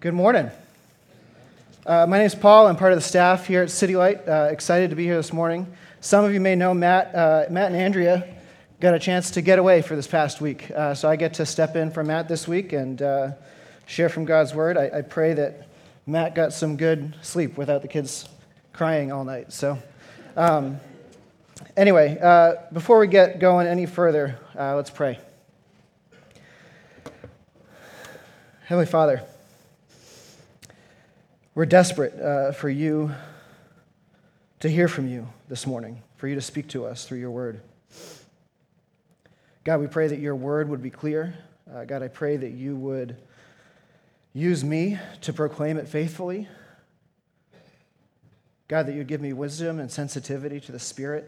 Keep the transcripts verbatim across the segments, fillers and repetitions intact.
Good morning. Uh, my name is Paul. I'm part of the staff here at City Light. Uh, excited to be here this morning. Some of you may know Matt. Uh, Matt and Andrea got a chance to get away for this past week. Uh, so I get to step in for Matt this week and uh, share from God's Word. I, I pray that Matt got some good sleep without the kids crying all night. So um, anyway, uh, before we get going any further, uh, let's pray. Heavenly Father, we're desperate uh, for you to hear from you this morning, for you to speak to us through your word. God, we pray that your word would be clear. Uh, God, I pray that you would use me to proclaim it faithfully. God, that you'd give me wisdom and sensitivity to the Spirit.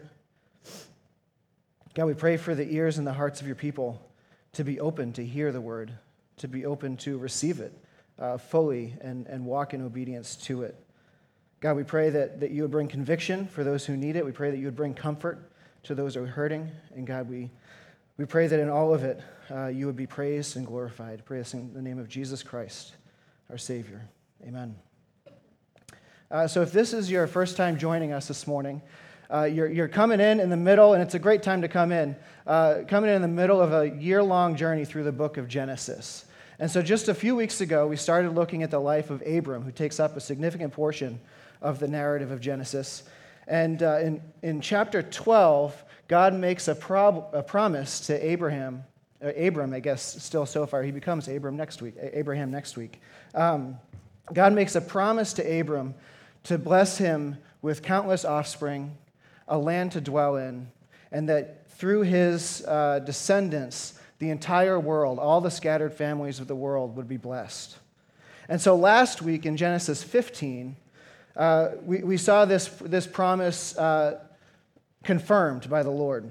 God, we pray for the ears and the hearts of your people to be open to hear the word, to be open to receive it uh, fully and, and walk in obedience to it. God, we pray that, that you would bring conviction for those who need it. We pray that you would bring comfort to those who are hurting. And God, we, we pray that in all of it, uh, you would be praised and glorified. Pray this in the name of Jesus Christ, our Savior. Amen. Uh, so if this is your first time joining us this morning, uh, you're, you're coming in in the middle, and it's a great time to come in, uh, coming in in the middle of a year-long journey through the book of Genesis. And so just a few weeks ago, we started looking at the life of Abram, who takes up a significant portion of the narrative of Genesis. And uh, in, in chapter twelve, God makes a, prob- a promise to Abraham, uh, Abram, I guess, still so far. He becomes Abram next week, Abraham next week. Um, God makes a promise to Abram to bless him with countless offspring, a land to dwell in, and that through his uh, descendants, the entire world, all the scattered families of the world would be blessed. And so last week in Genesis fifteen, uh, we, we saw this, this promise uh, confirmed by the Lord.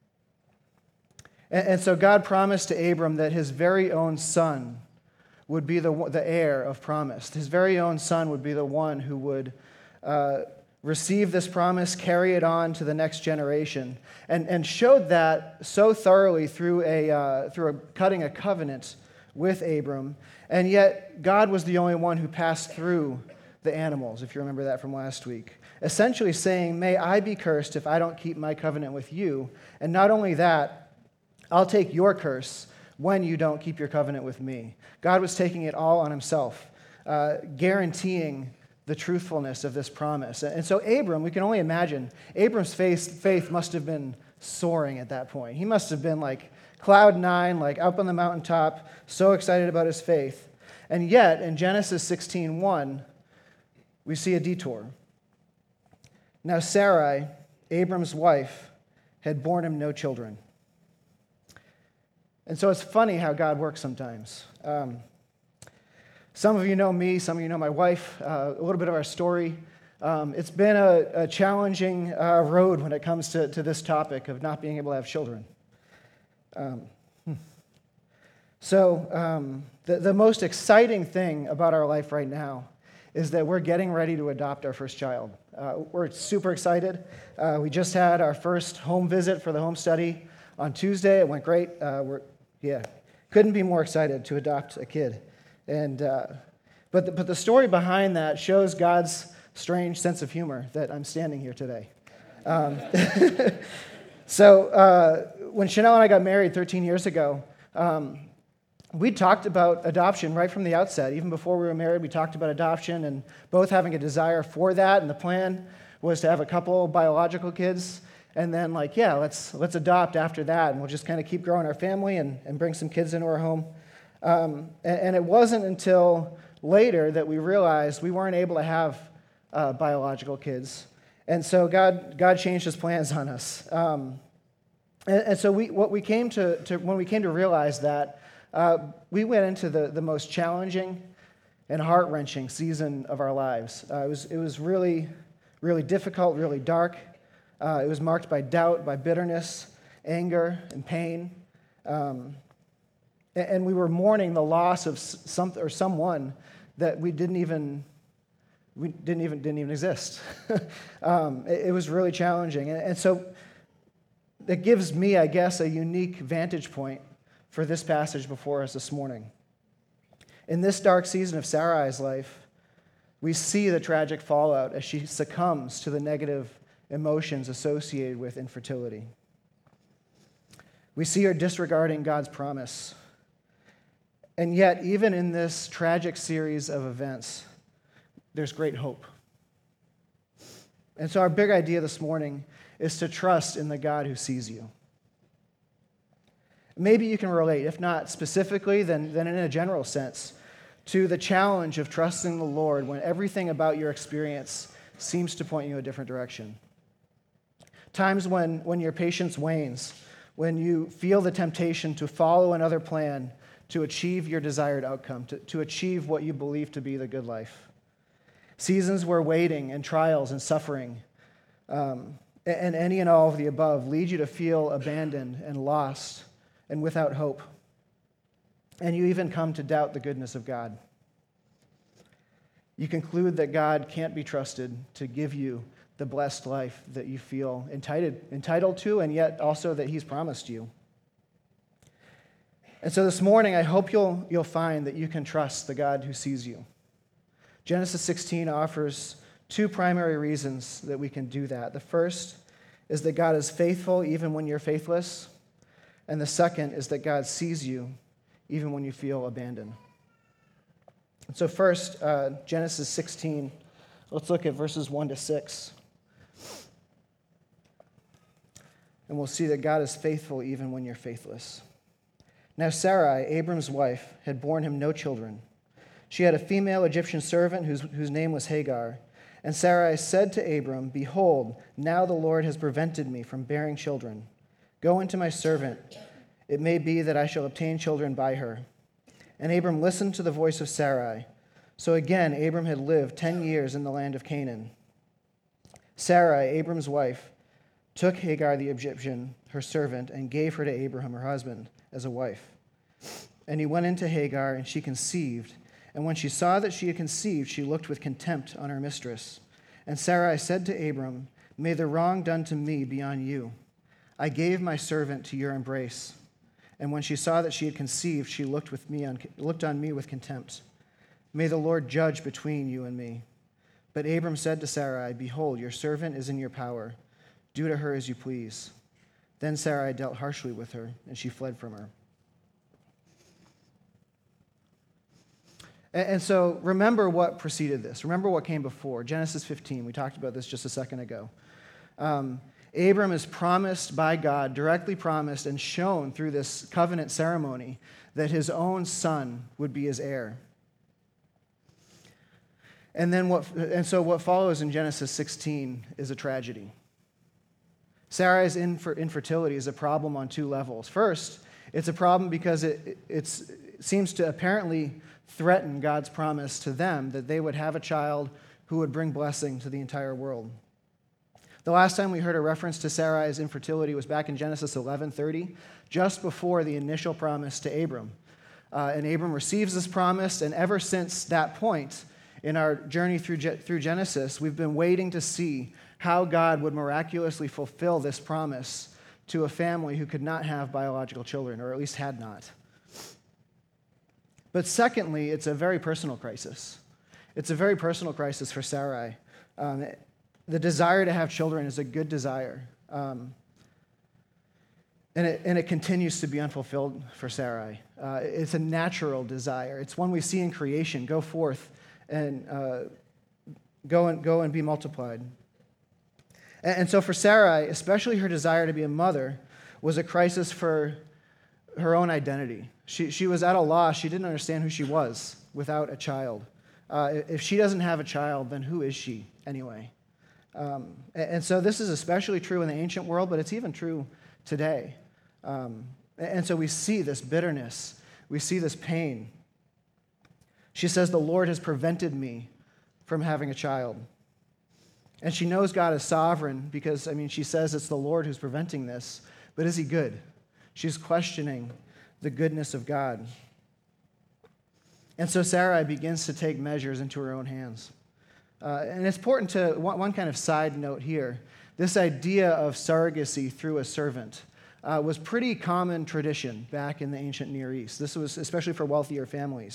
And, and so God promised to Abram that his very own son would be the, the heir of promise. His very own son would be the one who would uh, receive this promise, carry it on to the next generation, and, and showed that so thoroughly through a uh, through a, cutting a covenant with Abram, and yet God was the only one who passed through the animals, if you remember that from last week, essentially saying, may I be cursed if I don't keep my covenant with you, and not only that, I'll take your curse when you don't keep your covenant with me. God was taking it all on himself, uh, guaranteeing the truthfulness of this promise. And so Abram, we can only imagine, Abram's faith, faith must have been soaring at that point. He must have been like cloud nine, like up on the mountaintop, so excited about his faith. And yet, in Genesis sixteen one, we see a detour. Now Sarai, Abram's wife, had borne him no children. And so it's funny how God works sometimes. Um, Some of you know me, some of you know my wife, uh, a little bit of our story. Um, it's been a, a challenging uh, road when it comes to, to this topic of not being able to have children. Um, hmm. So um, the, the most exciting thing about our life right now is that we're getting ready to adopt our first child. Uh, we're super excited. Uh, we just had our first home visit for the home study on Tuesday. It went great. Uh, we're, yeah, couldn't be more excited to adopt a kid. And uh, but the, but the story behind that shows God's strange sense of humor that I'm standing here today. Um, so uh, when Chanel and I got married thirteen years ago, um, we talked about adoption right from the outset. Even before we were married, we talked about adoption and both having a desire for that. And the plan was to have a couple biological kids, and then like, yeah, let's let's adopt after that, and we'll just kind of keep growing our family and, and bring some kids into our home. Um, and, and it wasn't until later that we realized we weren't able to have uh, biological kids. And so God God changed his plans on us. Um, and, and so we what we came to, to when we came to realize that, uh, we went into the, the most challenging and heart-wrenching season of our lives. Uh, it was it was really, really difficult, really dark. Uh, it was marked by doubt, by bitterness, anger, and pain. Um, And we were mourning the loss of some or someone that we didn't even we didn't even didn't even exist. um, it, it was really challenging, and, and so it gives me, I guess, a unique vantage point for this passage before us this morning. In this dark season of Sarai's life, we see the tragic fallout as she succumbs to the negative emotions associated with infertility. We see her disregarding God's promise. And yet, even in this tragic series of events, there's great hope. And so our big idea this morning is to trust in the God who sees you. Maybe you can relate, if not specifically, then, then in a general sense, to the challenge of trusting the Lord when everything about your experience seems to point you a different direction. Times when, when your patience wanes, when you feel the temptation to follow another plan to achieve your desired outcome, to, to achieve what you believe to be the good life. Seasons where waiting and trials and suffering um, and any and all of the above lead you to feel abandoned and lost and without hope. And you even come to doubt the goodness of God. You conclude that God can't be trusted to give you the blessed life that you feel entitled, entitled to, and yet also that he's promised you. And so this morning, I hope you'll, you'll find that you can trust the God who sees you. Genesis sixteen offers two primary reasons that we can do that. The first is that God is faithful even when you're faithless, and the second is that God sees you even when you feel abandoned. And so first, uh, Genesis sixteen, let's look at verses one to six. And we'll see that God is faithful even when you're faithless. Now Sarai, Abram's wife, had borne him no children. She had a female Egyptian servant whose, whose name was Hagar. And Sarai said to Abram, "Behold, now the Lord has prevented me from bearing children. Go into my servant. It may be that I shall obtain children by her." And Abram listened to the voice of Sarai. So again, Abram had lived ten years in the land of Canaan. Sarai, Abram's wife, took Hagar the Egyptian, her servant, and gave her to Abraham, her husband, as a wife. And he went into Hagar, and she conceived. And when she saw that she had conceived, she looked with contempt on her mistress. And Sarai said to Abram, "May the wrong done to me be on you. I gave my servant to your embrace." And when she saw that she had conceived, she looked with me on, looked on me with contempt. "May the Lord judge between you and me." But Abram said to Sarai, "Behold, your servant is in your power. Do to her as you please." Then Sarai dealt harshly with her, and she fled from her. And, and so remember what preceded this. Remember what came before. Genesis fifteen, we talked about this just a second ago. Um, Abram is promised by God, directly promised and shown through this covenant ceremony that his own son would be his heir. And then what? And so what follows in Genesis sixteen is a tragedy. Sarai's infer- infertility is a problem on two levels. First, it's a problem because it, it's, it seems to apparently threaten God's promise to them that they would have a child who would bring blessing to the entire world. The last time we heard a reference to Sarai's infertility was back in Genesis eleven thirty, just before the initial promise to Abram. Uh, and Abram receives this promise, and ever since that point in our journey through, Ge- through Genesis, we've been waiting to see how God would miraculously fulfill this promise to a family who could not have biological children, or at least had not. But secondly, it's a very personal crisis. It's a very personal crisis for Sarai. Um, the desire to have children is a good desire. Um, and, it, and it continues to be unfulfilled for Sarai. Uh, it's a natural desire. It's one we see in creation. Go forth and uh, go and go and be multiplied. And, and so for Sarai, especially her desire to be a mother was a crisis for her own identity. She, she was at a loss. She didn't understand who she was without a child. Uh, if she doesn't have a child, then who is she anyway? Um, and, and so this is especially true in the ancient world, but it's even true today. Um, and, and so we see this bitterness. We see this pain. She says, "The Lord has prevented me from having a child." And she knows God is sovereign because, I mean, she says it's the Lord who's preventing this. But is he good? She's questioning the goodness of God. And so Sarai begins to take measures into her own hands. Uh, and it's important to, one, one kind of side note here, this idea of surrogacy through a servant uh, was pretty common tradition back in the ancient Near East. This was especially for wealthier families.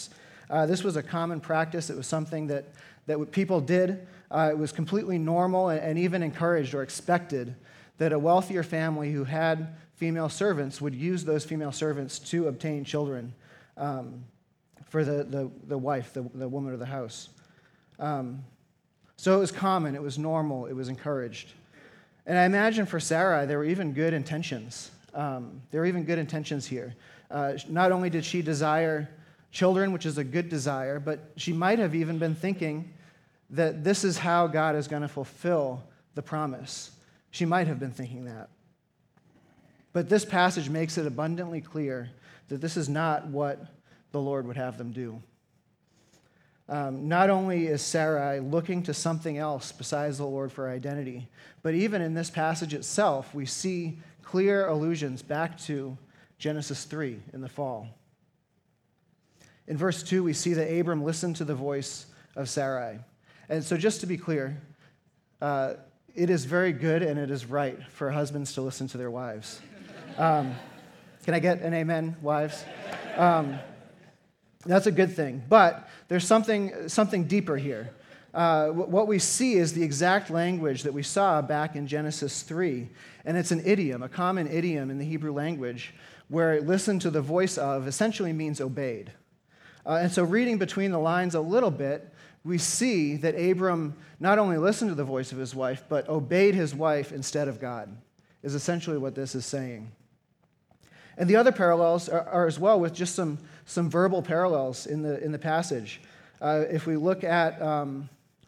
Uh, this was a common practice. It was something that, that people did. Uh, it was completely normal and, and even encouraged or expected that a wealthier family who had female servants would use those female servants to obtain children um, for the, the, the wife, the, the woman of the house. Um, so it was common, it was normal, it was encouraged. And I imagine for Sarai, there were even good intentions. Um, there were even good intentions here. Uh, not only did she desire children, which is a good desire, but she might have even been thinking that this is how God is going to fulfill the promise. She might have been thinking that. But this passage makes it abundantly clear that this is not what the Lord would have them do. Um, not only is Sarai looking to something else besides the Lord for identity, but even in this passage itself, we see clear allusions back to Genesis three in the fall. In verse two, we see that Abram listened to the voice of Sarai. And so just to be clear, uh, it is very good and it is right for husbands to listen to their wives. Um, can I get an amen, wives? Um, that's a good thing. But there's something, something deeper here. Uh, what we see is the exact language that we saw back in Genesis three. And it's an idiom, a common idiom in the Hebrew language, where listen to the voice of essentially means obeyed. Uh, and so reading between the lines a little bit, we see that Abram not only listened to the voice of his wife, but obeyed his wife instead of God, is essentially what this is saying. And the other parallels are, are as well with just some, some verbal parallels in the, in the passage. Uh, if we look at um,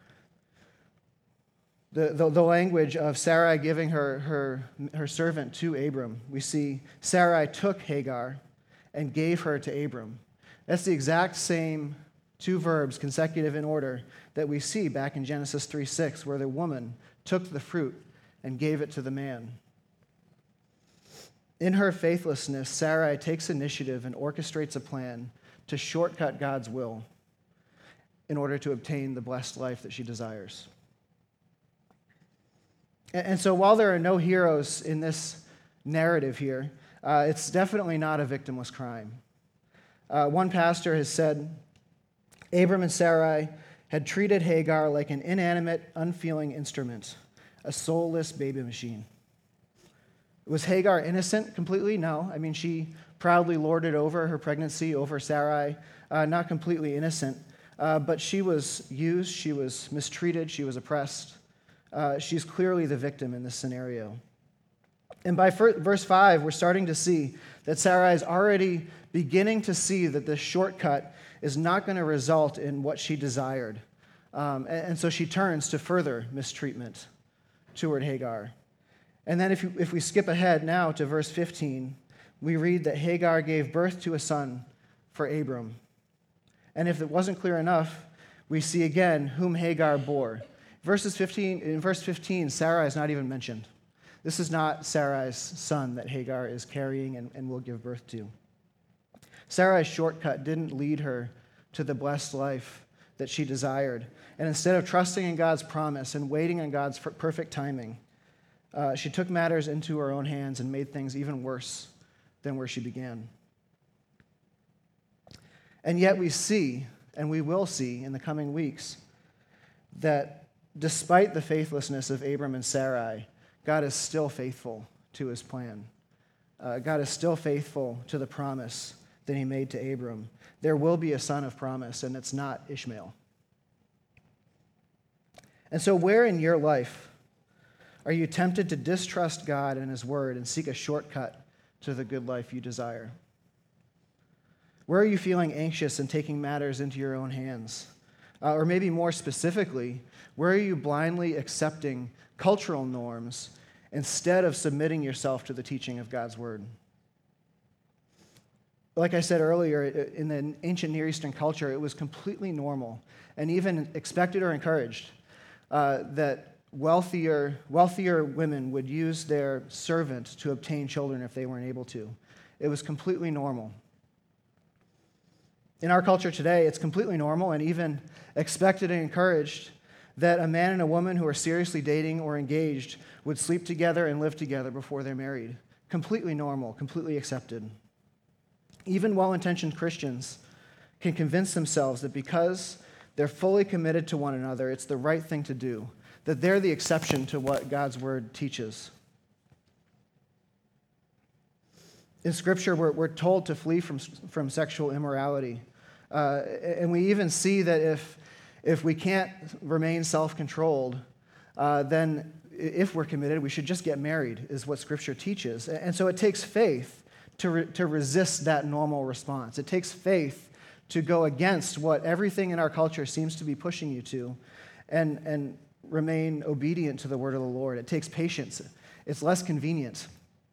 the, the, the language of Sarai giving her, her, her servant to Abram, we see Sarai took Hagar and gave her to Abram. That's the exact same two verbs, consecutive in order, that we see back in Genesis three six, where the woman took the fruit and gave it to the man. In her faithlessness, Sarai takes initiative and orchestrates a plan to shortcut God's will in order to obtain the blessed life that she desires. And so while there are no heroes in this narrative here, uh, it's definitely not a victimless crime. Uh, one pastor has said, Abram and Sarai had treated Hagar like an inanimate, unfeeling instrument, a soulless baby machine. Was Hagar innocent completely? No. I mean, she proudly lorded over her pregnancy over Sarai, uh, not completely innocent, uh, but she was used, she was mistreated, she was oppressed. Uh, she's clearly the victim in this scenario. And by verse five, we're starting to see that Sarai is already beginning to see that this shortcut is not going to result in what she desired. Um, and, and so she turns to further mistreatment toward Hagar. And then if, you, if we skip ahead now to verse fifteen, we read that Hagar gave birth to a son for Abram. And if it wasn't clear enough, we see again whom Hagar bore. Verses fifteen, in verse fifteen, Sarai is not even mentioned. This is not Sarai's son that Hagar is carrying and, and will give birth to. Sarai's shortcut didn't lead her to the blessed life that she desired. And instead of trusting in God's promise and waiting on God's perfect timing, uh, she took matters into her own hands and made things even worse than where she began. And yet we see, and we will see in the coming weeks, that despite the faithlessness of Abram and Sarai, God is still faithful to his plan. Uh, God is still faithful to the promise that he made to Abram. There will be a son of promise, and it's not Ishmael. And so where in your life are you tempted to distrust God and his word and seek a shortcut to the good life you desire? Where are you feeling anxious and taking matters into your own hands? Uh, or maybe more specifically, where are you blindly accepting cultural norms instead of submitting yourself to the teaching of God's word? Like I said earlier, in the ancient Near Eastern culture, it was completely normal and even expected or encouraged uh, that wealthier, wealthier women would use their servant to obtain children if they weren't able to. It was completely normal. In our culture today, it's completely normal and even expected and encouraged that a man and a woman who are seriously dating or engaged would sleep together and live together before they're married. Completely normal, completely accepted. Even well-intentioned Christians can convince themselves that because they're fully committed to one another, it's the right thing to do, that they're the exception to what God's word teaches. In Scripture, we're, we're told to flee from, from sexual immorality. Uh, and we even see that if, if we can't remain self-controlled, uh, then if we're committed, we should just get married, is what Scripture teaches. And so it takes faith to, re, to resist that normal response. It takes faith to go against what everything in our culture seems to be pushing you to and, and remain obedient to the word of the Lord. It takes patience. It's less convenient.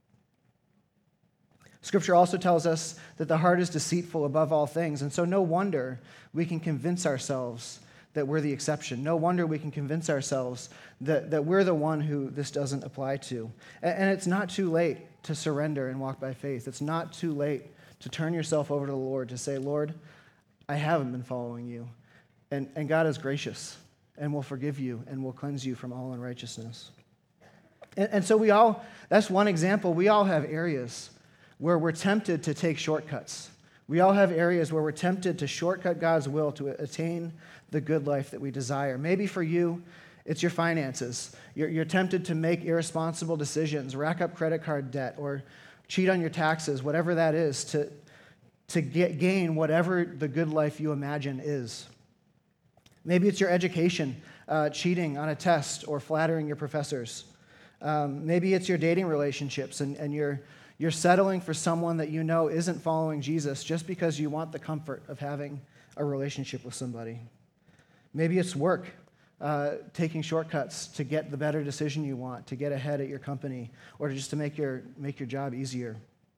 Scripture also tells us that the heart is deceitful above all things, and so no wonder we can convince ourselves that we're the exception. No wonder we can convince ourselves that, that we're the one who this doesn't apply to. And, and it's not too late to surrender and walk by faith. It's not too late to turn yourself over to the Lord, to say, Lord, I haven't been following you. And, and God is gracious and will forgive you and will cleanse you from all unrighteousness. And, and so we all, that's one example. We all have areas where we're tempted to take shortcuts. We all have areas where we're tempted to shortcut God's will to attain the good life that we desire. Maybe for you, it's your finances. You're, you're tempted to make irresponsible decisions, rack up credit card debt, or cheat on your taxes, whatever that is, to, to get, gain whatever the good life you imagine is. Maybe it's your education, uh, cheating on a test or flattering your professors. Um, maybe it's your dating relationships, and, and you're You're settling for someone that you know isn't following Jesus just because you want the comfort of having a relationship with somebody. Maybe it's work, uh, taking shortcuts to get the better decision you want, to get ahead at your company, or just to make your, make your job easier.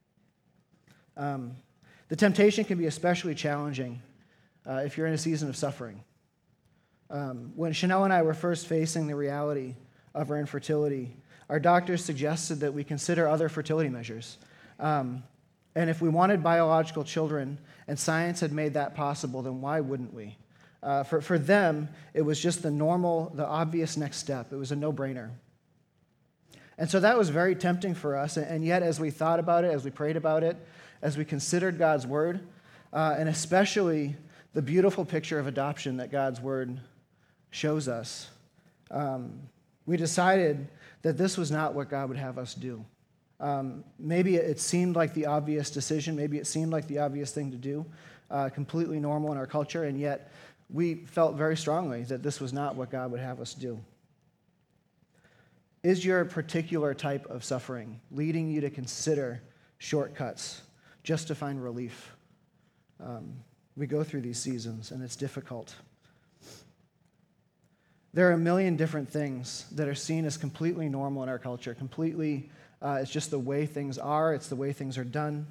Um, the temptation can be especially challenging uh, if you're in a season of suffering. Um, when Chanel and I were first facing the reality of our infertility, our doctors suggested that we consider other fertility measures. Um, and if we wanted biological children and science had made that possible, then why wouldn't we? Uh, for, for them, it was just the normal, the obvious next step. It was a no-brainer. And so that was very tempting for us. And yet, as we thought about it, as we prayed about it, as we considered God's word, uh, and especially the beautiful picture of adoption that God's word shows us, um, we decided that this was not what God would have us do. Um, maybe it seemed like the obvious decision, maybe it seemed like the obvious thing to do, uh, completely normal in our culture, and yet we felt very strongly that this was not what God would have us do. Is your particular type of suffering leading you to consider shortcuts just to find relief? Um, we go through these seasons, and it's difficult. There are a million different things that are seen as completely normal in our culture, completely, uh, it's just the way things are, it's the way things are done.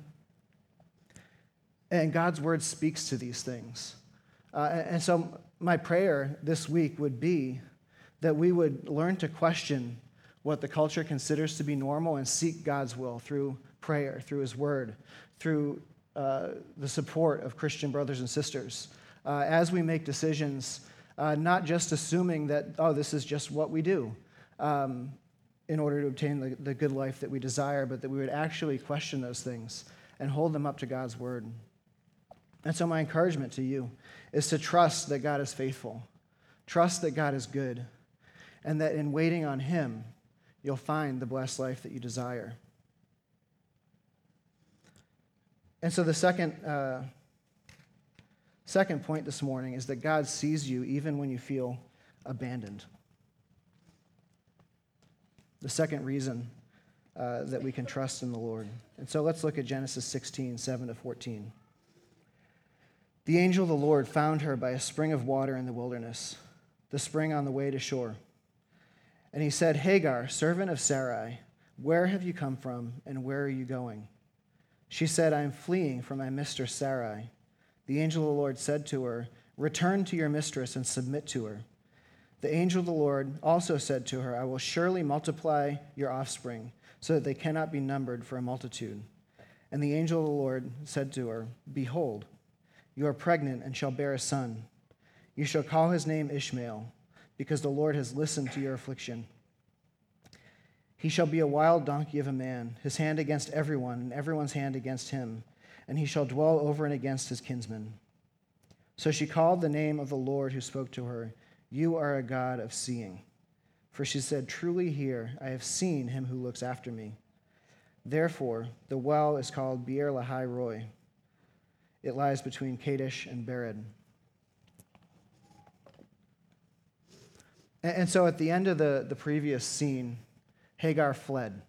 And God's word speaks to these things. Uh, and so my prayer this week would be that we would learn to question what the culture considers to be normal and seek God's will through prayer, through his word, through uh, the support of Christian brothers and sisters. Uh, as we make decisions, Uh, not just assuming that, oh, this is just what we do um, in order to obtain the, the good life that we desire, but that we would actually question those things and hold them up to God's word. And so my encouragement to you is to trust that God is faithful, trust that God is good, and that in waiting on him, you'll find the blessed life that you desire. And so the second... Uh, Second point this morning is that God sees you even when you feel abandoned. The second reason uh, that we can trust in the Lord. And so let's look at Genesis sixteen, seven to fourteen. The angel of the Lord found her by a spring of water in the wilderness, the spring on the way to shore. And he said, Hagar, servant of Sarai, where have you come from and where are you going? She said, I am fleeing from my mistress Sarai. The angel of the Lord said to her, return to your mistress and submit to her. The angel of the Lord also said to her, I will surely multiply your offspring so that they cannot be numbered for a multitude. And the angel of the Lord said to her, behold, you are pregnant and shall bear a son. You shall call his name Ishmael, because the Lord has listened to your affliction. He shall be a wild donkey of a man, his hand against everyone, and everyone's hand against him, and he shall dwell over and against his kinsmen. So she called the name of the Lord who spoke to her, "You are a God of seeing." For she said, "Truly here I have seen him who looks after me." Therefore, the well is called Beer Lahai Roi. It lies between Kadesh and Bered. And so at the end of the, the previous scene, Hagar fled.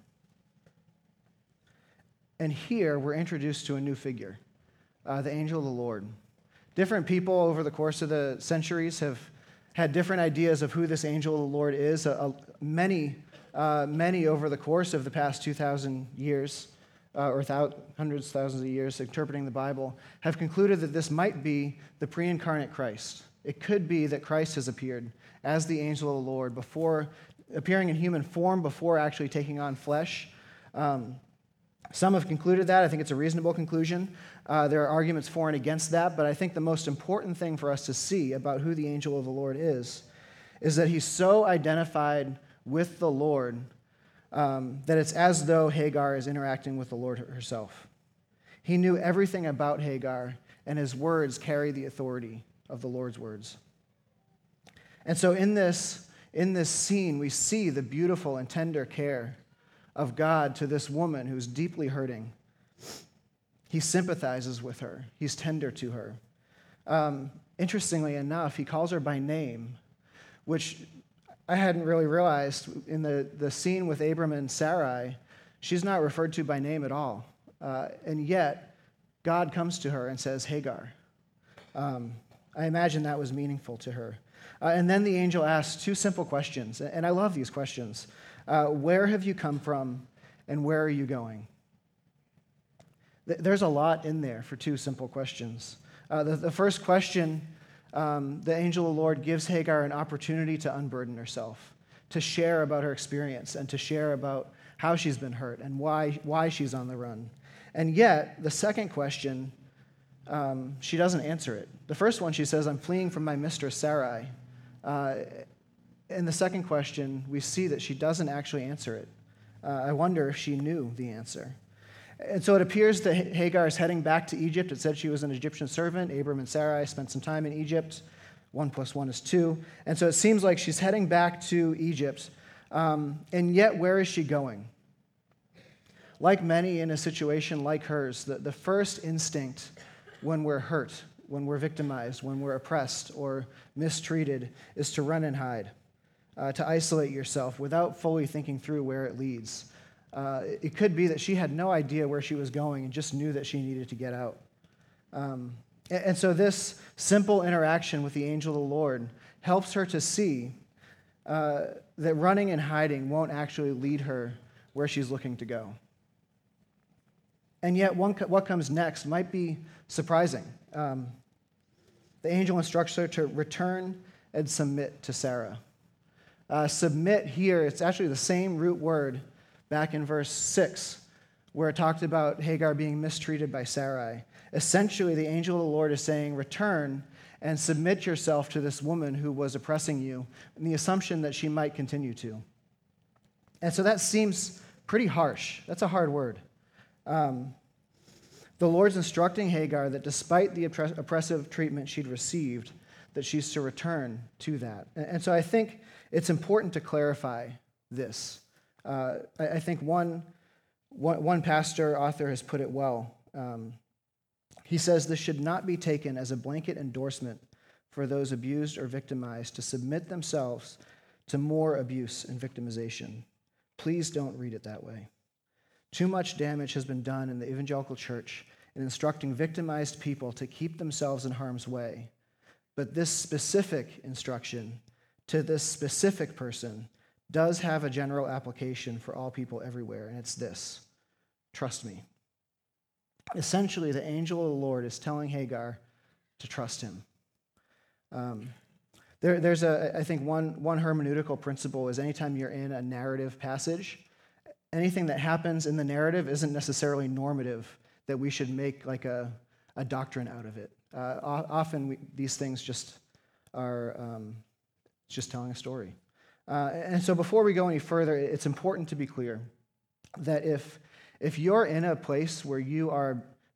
And here we're introduced to a new figure, uh, the angel of the Lord. Different people over the course of the centuries have had different ideas of who this angel of the Lord is. Uh, uh, many, uh, many over the course of the past two thousand years, uh, or thou- hundreds, thousands of years, interpreting the Bible, have concluded that this might be the pre-incarnate Christ. It could be that Christ has appeared as the angel of the Lord, before appearing in human form, before actually taking on flesh. Um, some have concluded that. I think it's a reasonable conclusion. Uh, there are arguments for and against that, but I think the most important thing for us to see about who the angel of the Lord is, is that he's so identified with the Lord um, that it's as though Hagar is interacting with the Lord herself. He knew everything about Hagar, and his words carry the authority of the Lord's words. And so in this, in this scene, we see the beautiful and tender care of God to this woman who's deeply hurting. He sympathizes with her. He's tender to her. Um, interestingly enough, he calls her by name, which I hadn't really realized. In the, the scene with Abram and Sarai, she's not referred to by name at all. Uh, and yet, God comes to her and says, Hagar. Um, I imagine that was meaningful to her. Uh, and then the angel asks two simple questions, and I love these questions. Uh, where have you come from, and where are you going? Th- there's a lot in there for two simple questions. Uh, the, the first question, um, the angel of the Lord gives Hagar an opportunity to unburden herself, to share about her experience, and to share about how she's been hurt and why, why she's on the run. And yet, the second question, um, she doesn't answer it. The first one, she says, I'm fleeing from my mistress Sarai. Uh, in the second question, we see that she doesn't actually answer it. Uh, I wonder if she knew the answer. And so it appears that Hagar is heading back to Egypt. It said she was an Egyptian servant. Abram and Sarai spent some time in Egypt. One plus one is two. And so it seems like she's heading back to Egypt. Um, and yet, where is she going? Like many in a situation like hers, the, the first instinct when we're hurt, when we're victimized, when we're oppressed or mistreated, is to run and hide, uh, to isolate yourself without fully thinking through where it leads. Uh, it could be that she had no idea where she was going and just knew that she needed to get out. Um, and, and so this simple interaction with the angel of the Lord helps her to see uh, that running and hiding won't actually lead her where she's looking to go. And yet, one, what comes next might be surprising. Um, the angel instructs her to return and submit to Sarah. Uh, submit here, it's actually the same root word back in verse six, where it talked about Hagar being mistreated by Sarai. Essentially, the angel of the Lord is saying, return and submit yourself to this woman who was oppressing you, in the assumption that she might continue to. And so that seems pretty harsh. That's a hard word. Um, the Lord's instructing Hagar that despite the oppress- oppressive treatment she'd received, that she's to return to that. And, and so I think it's important to clarify this. Uh, I, I think one, one, one pastor, author has put it well. Um, he says, this should not be taken as a blanket endorsement for those abused or victimized to submit themselves to more abuse and victimization. Please don't read it that way. Too much damage has been done in the evangelical church in instructing victimized people to keep themselves in harm's way. But this specific instruction to this specific person does have a general application for all people everywhere, and it's this: trust me. Essentially, the angel of the Lord is telling Hagar to trust him. Um, there, there's a, I think one, one hermeneutical principle is anytime you're in a narrative passage, anything that happens in the narrative isn't necessarily normative, that we should make like a, a doctrine out of it. Uh, often we, these things just are um, just telling a story. Uh, and so before we go any further, it's important to be clear that if, if you're in a place where you are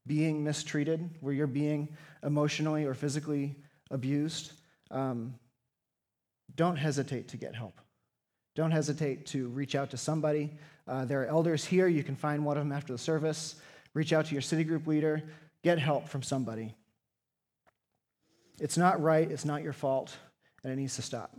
being mistreated, where you're being emotionally or physically abused, um, don't hesitate to get help. Don't hesitate to reach out to somebody. Uh, there are elders here. You can find one of them after the service. Reach out to your city group leader. Get help from somebody. It's not right. It's not your fault, and it needs to stop.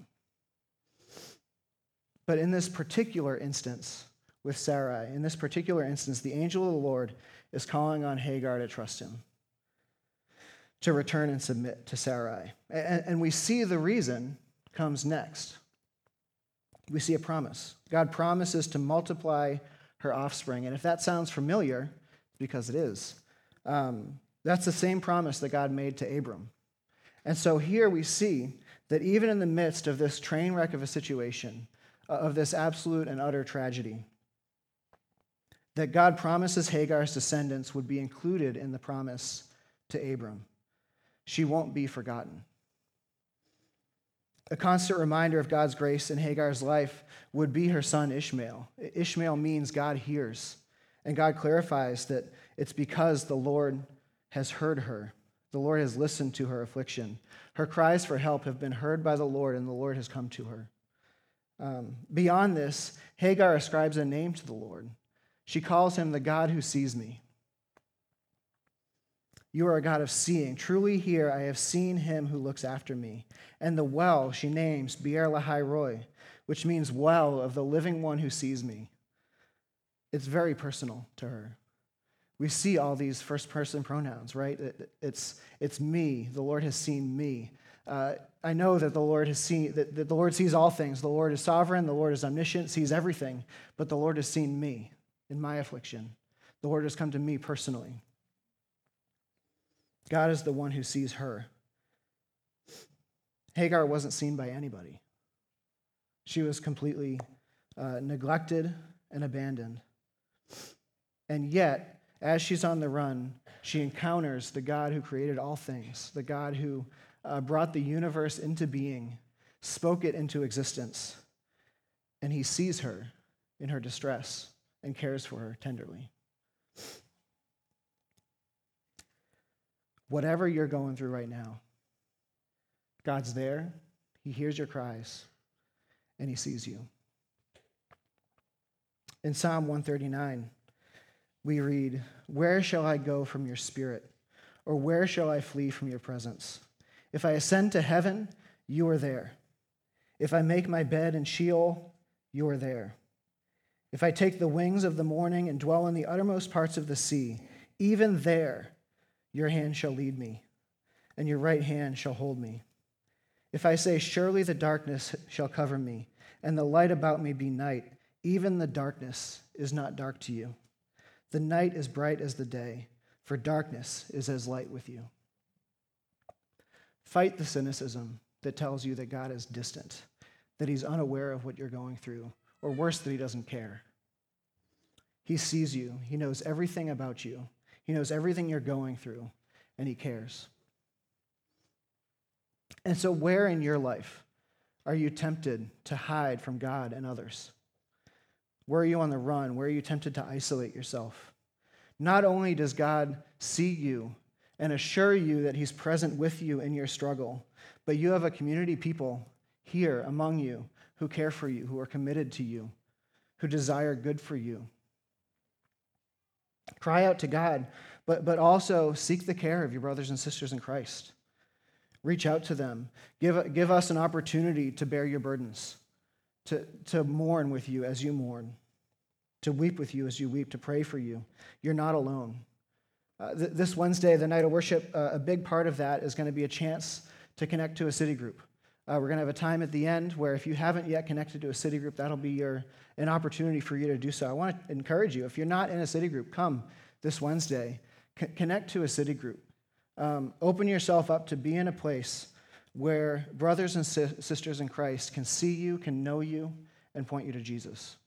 But in this particular instance with Sarai, in this particular instance, the angel of the Lord is calling on Hagar to trust him, to return and submit to Sarai. And, and we see the reason comes next. We see a promise. God promises to multiply her offspring. And if that sounds familiar, it's because it is. Um, that's the same promise that God made to Abram. And so here we see that even in the midst of this train wreck of a situation, uh, of this absolute and utter tragedy, that God promises Hagar's descendants would be included in the promise to Abram. She won't be forgotten. A constant reminder of God's grace in Hagar's life would be her son Ishmael. Ishmael means God hears, and God clarifies that it's because the Lord has heard her. The Lord has listened to her affliction. Her cries for help have been heard by the Lord, and the Lord has come to her. Um, beyond this, Hagar ascribes a name to the Lord. She calls him the God who sees me. You are a God of seeing. Truly here I have seen him who looks after me. And the well she names Beer Lahai Roi, which means well of the living one who sees me. It's very personal to her. We see all these first-person pronouns, right? It's, it's me. The Lord has seen me. Uh, I know that the Lord has seen, that, that the Lord sees all things. The Lord is sovereign. The Lord is omniscient, sees everything. But the Lord has seen me in my affliction. The Lord has come to me personally. God is the one who sees her. Hagar wasn't seen by anybody. She was completely uh, neglected and abandoned. And yet, as she's on the run, she encounters the God who created all things, the God who uh, brought the universe into being, spoke it into existence, and he sees her in her distress and cares for her tenderly. Whatever you're going through right now, God's there, he hears your cries, and he sees you. In Psalm one thirty-nine, we read, "Where shall I go from your spirit? Or where shall I flee from your presence? If I ascend to heaven, you are there. If I make my bed in Sheol, you are there. If I take the wings of the morning and dwell in the uttermost parts of the sea, even there your hand shall lead me, and your right hand shall hold me. If I say, surely the darkness shall cover me, and the light about me be night, even the darkness is not dark to you. The night is bright as the day, for darkness is as light with you." Fight the cynicism that tells you that God is distant, that he's unaware of what you're going through, or worse, that he doesn't care. He sees you. He knows everything about you. He knows everything you're going through, and he cares. And so where in your life are you tempted to hide from God and others? Where are you on the run? Where are you tempted to isolate yourself? Not only does God see you and assure you that he's present with you in your struggle, but you have a community people here among you who care for you, who are committed to you, who desire good for you. Cry out to God, but, but also seek the care of your brothers and sisters in Christ. Reach out to them. Give, give us an opportunity to bear your burdens, to, to mourn with you as you mourn, to weep with you as you weep, to pray for you. You're not alone. Uh, th- this Wednesday, the night of worship, uh, a big part of that is going to be a chance to connect to a city group. Uh, we're going to have a time at the end where if you haven't yet connected to a city group, that'll be your an opportunity for you to do so. I want to encourage you, if you're not in a city group, come this Wednesday. C- connect to a city group. Um, open yourself up to be in a place where brothers and si- sisters in Christ can see you, can know you, and point you to Jesus.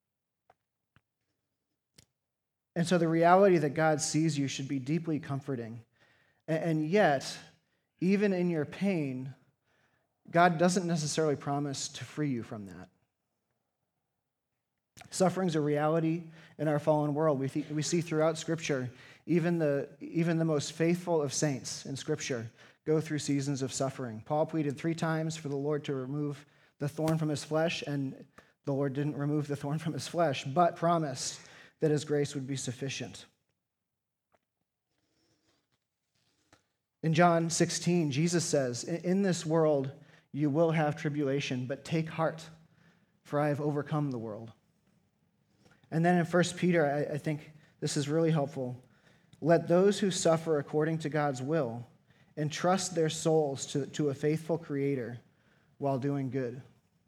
And so the reality that God sees you should be deeply comforting. And, and yet, even in your pain, God doesn't necessarily promise to free you from that. Suffering's a reality in our fallen world. We, th- we see throughout Scripture, even the, even the most faithful of saints in Scripture go through seasons of suffering. Paul pleaded three times for the Lord to remove the thorn from his flesh, and the Lord didn't remove the thorn from his flesh, but promised that his grace would be sufficient. In John sixteen, Jesus says, "In this world you will have tribulation, but take heart, for I have overcome the world." And then in First Peter, I, I think this is really helpful. "Let those who suffer according to God's will entrust their souls to, to a faithful Creator while doing good."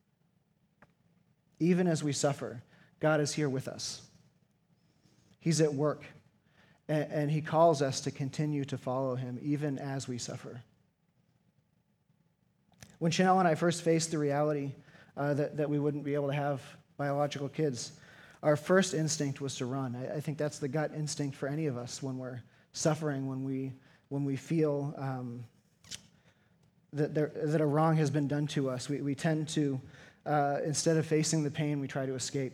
Even as we suffer, God is here with us. He's at work, and, and he calls us to continue to follow him even as we suffer. When Chanel and I first faced the reality uh, that, that we wouldn't be able to have biological kids, our first instinct was to run. I, I think that's the gut instinct for any of us when we're suffering, when we when we feel um, that there, that a wrong has been done to us. We, we tend to, uh, instead of facing the pain, we try to escape.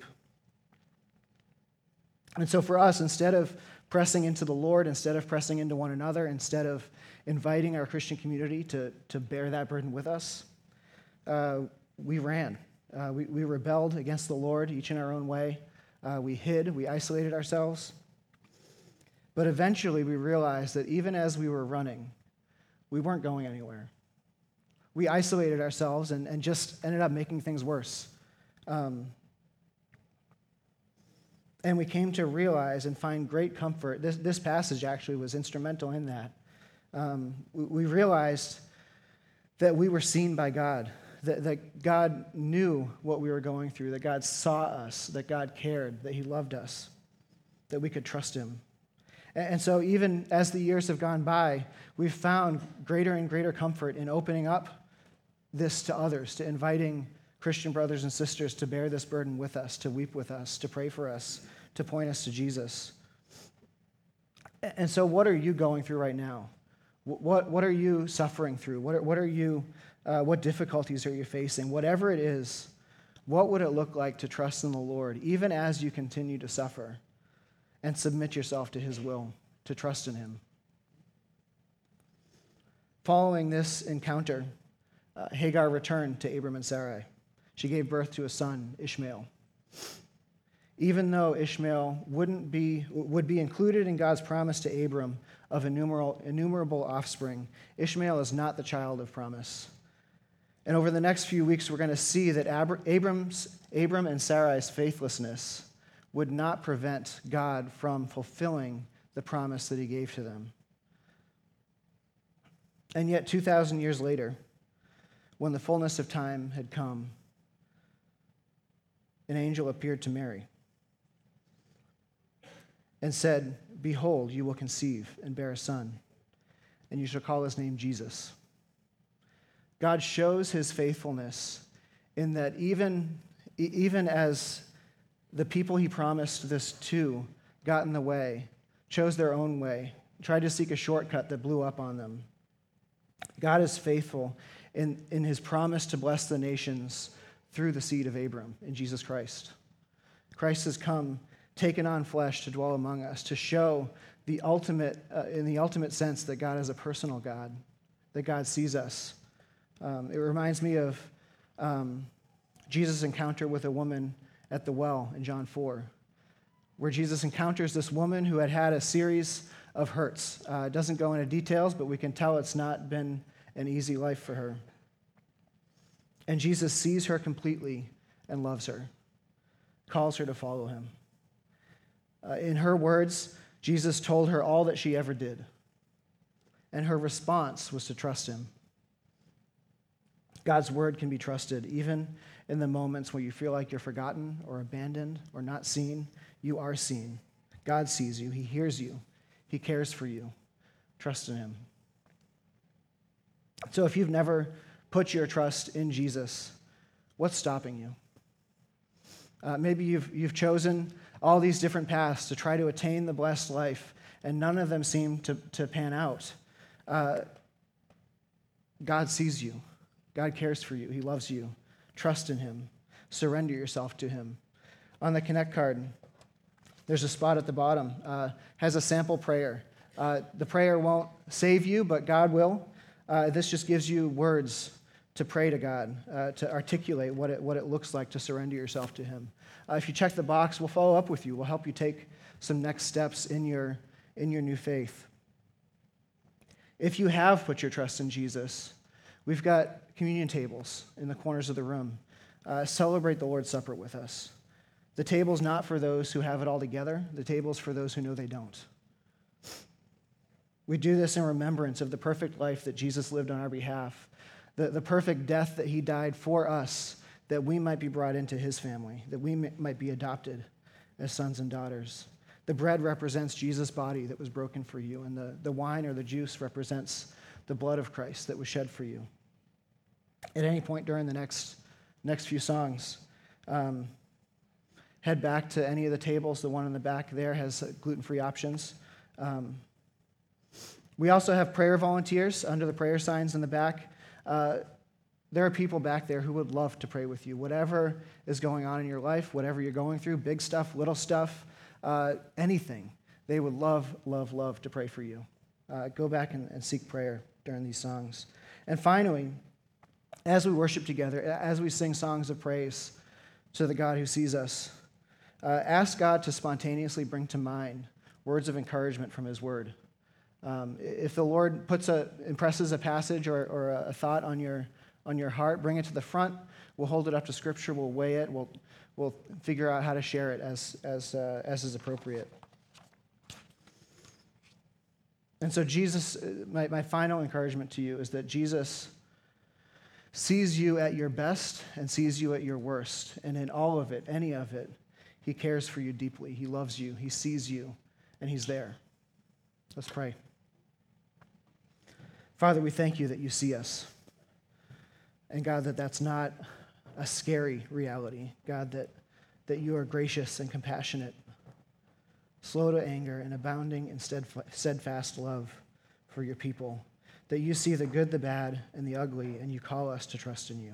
And so for us, instead of pressing into the Lord, instead of pressing into one another, instead of inviting our Christian community to, to bear that burden with us, uh, we ran. Uh, we, we rebelled against the Lord, each in our own way. Uh, we hid, we isolated ourselves. But eventually we realized that even as we were running, we weren't going anywhere. We isolated ourselves and, and just ended up making things worse. Um, and we came to realize and find great comfort. This, this passage actually was instrumental in that. Um, we, we realized that we were seen by God, that, that God knew what we were going through, that God saw us, that God cared, that he loved us, that we could trust him. And, and so even as the years have gone by, we've found greater and greater comfort in opening up this to others, to inviting Christian brothers and sisters to bear this burden with us, to weep with us, to pray for us, to point us to Jesus. And so what are you going through right now? What, what are you suffering through? What are, what are you, uh, what difficulties are you facing? Whatever it is, what would it look like to trust in the Lord, even as you continue to suffer, and submit yourself to his will, to trust in him? Following this encounter, uh, Hagar returned to Abram and Sarai. She gave birth to a son, Ishmael. Even though Ishmael wouldn't be, would be included in God's promise to Abram of innumerable, innumerable offspring, Ishmael is not the child of promise. And over the next few weeks, we're going to see that Abram's, Abram and Sarai's faithlessness would not prevent God from fulfilling the promise that he gave to them. And yet, two thousand years later, when the fullness of time had come, an angel appeared to Mary and said, "Behold, you will conceive and bear a son, and you shall call his name Jesus." God shows his faithfulness in that even, even as the people he promised this to got in the way, chose their own way, tried to seek a shortcut that blew up on them, God is faithful in, in his promise to bless the nations through the seed of Abram, in Jesus Christ. Christ has come, taken on flesh to dwell among us, to show the ultimate, uh, in the ultimate sense that God is a personal God, that God sees us. Um, it reminds me of um, Jesus' encounter with a woman at the well in John four, where Jesus encounters this woman who had had a series of hurts. Uh, it doesn't go into details, but we can tell it's not been an easy life for her. And Jesus sees her completely and loves her, calls her to follow him. Uh, in her words, Jesus told her all that she ever did, and her response was to trust him. God's word can be trusted even in the moments where you feel like you're forgotten or abandoned or not seen. You are seen. God sees you. He hears you. He cares for you. Trust in him. So if you've never put your trust in Jesus, what's stopping you? Uh, maybe you've, you've chosen all these different paths to try to attain the blessed life, and none of them seem to, to pan out. Uh, God sees you. God cares for you. He loves you. Trust in him. Surrender yourself to him. On the Connect card, there's a spot at the bottom, uh, has a sample prayer. Uh, the prayer won't save you, but God will. Uh, this just gives you words to pray to God, uh, to articulate what it, what it looks like to surrender yourself to him. Uh, if you check the box, we'll follow up with you. We'll help you take some next steps in your, in your new faith. If you have put your trust in Jesus, we've got communion tables in the corners of the room. Uh, celebrate the Lord's Supper with us. The table's not for those who have it all together. The table's for those who know they don't. We do this in remembrance of the perfect life that Jesus lived on our behalf, the, the perfect death that he died for us, that we might be brought into his family, that we might be adopted as sons and daughters. The bread represents Jesus' body that was broken for you, and the, the wine or the juice represents the blood of Christ that was shed for you. At any point during the next, next few songs, um, head back to any of the tables. The one in the back there has gluten-free options. Um, we also have prayer volunteers under the prayer signs in the back. Uh, there are people back there who would love to pray with you. Whatever is going on in your life, whatever you're going through, big stuff, little stuff, uh, anything, they would love, love, love to pray for you. Uh, go back and, and seek prayer during these songs. And finally, as we worship together, as we sing songs of praise to the God who sees us, uh, ask God to spontaneously bring to mind words of encouragement from his word. Um, if the Lord puts a, impresses a passage or, or a thought on your, on your heart, bring it to the front. We'll hold it up to Scripture. We'll weigh it. We'll, we'll figure out how to share it as, as, uh, as is appropriate. And so Jesus, my, my final encouragement to you is that Jesus sees you at your best and sees you at your worst. And in all of it, any of it, he cares for you deeply. He loves you. He sees you, and he's there. Let's pray. Father, we thank you that you see us. And God, that that's not a scary reality. God, that, that you are gracious and compassionate, slow to anger, and abounding in steadfast love for your people. That you see the good, the bad, and the ugly, and you call us to trust in you.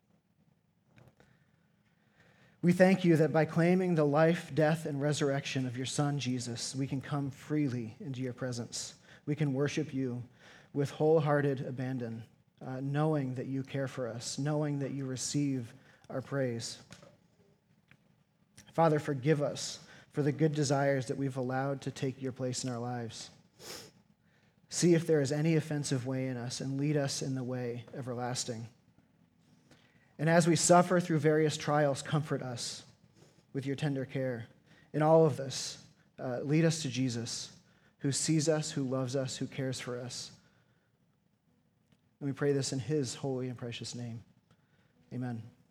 We thank you that by claiming the life, death, and resurrection of your Son, Jesus, we can come freely into your presence. We can worship you with wholehearted abandon, uh, knowing that you care for us, knowing that you receive our praise. Father, forgive us for the good desires that we've allowed to take your place in our lives. See if there is any offensive way in us and lead us in the way everlasting. And as we suffer through various trials, comfort us with your tender care. In all of this, uh, lead us to Jesus, who sees us, who loves us, who cares for us. And we pray this in his holy and precious name. Amen.